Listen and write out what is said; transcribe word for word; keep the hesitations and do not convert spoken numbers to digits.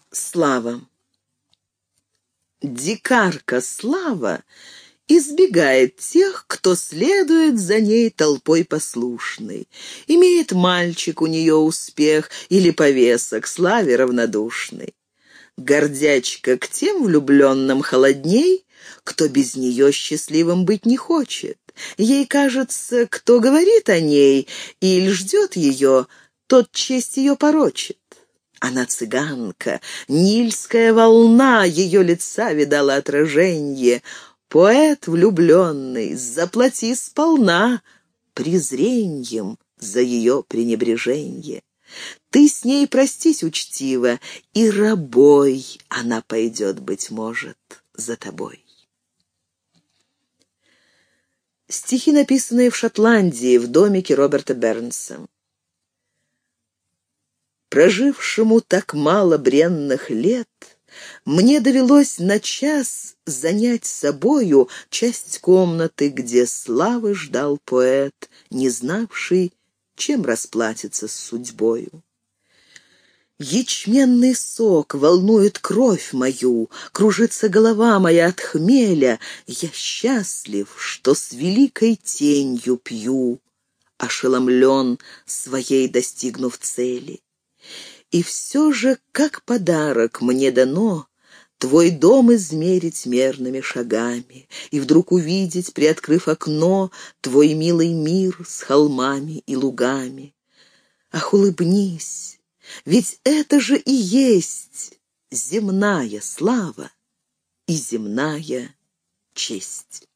Слава. Дикарка Слава избегает тех, кто следует за ней толпой послушной. Имеет мальчик у нее успех или повеса к Славе равнодушный. Гордячка к тем влюбленным холодней, кто без нее счастливым быть не хочет. Ей кажется, кто говорит о ней или ждет ее, тот честь ее порочит. Она цыганка, нильская волна ее лица видала отраженье. Поэт влюбленный, заплати сполна презреньем за ее пренебреженье. Ты с ней простись учтиво, и рабой она пойдет, быть может, за тобой. Стихи, написанные в Шотландии, в домике Роберта Бернса. Прожившему так мало бренных лет, мне довелось на час занять собою часть комнаты, где славы ждал поэт, не знавший, чем расплатиться с судьбою. Ячменный сок волнует кровь мою, кружится голова моя от хмеля. Я счастлив, что с великой тенью пью, ошеломлен своей достигнув цели. И все же, как подарок мне дано твой дом измерить мерными шагами и вдруг увидеть, приоткрыв окно, твой милый мир с холмами и лугами. Ах, улыбнись, ведь это же и есть земная слава и земная честь.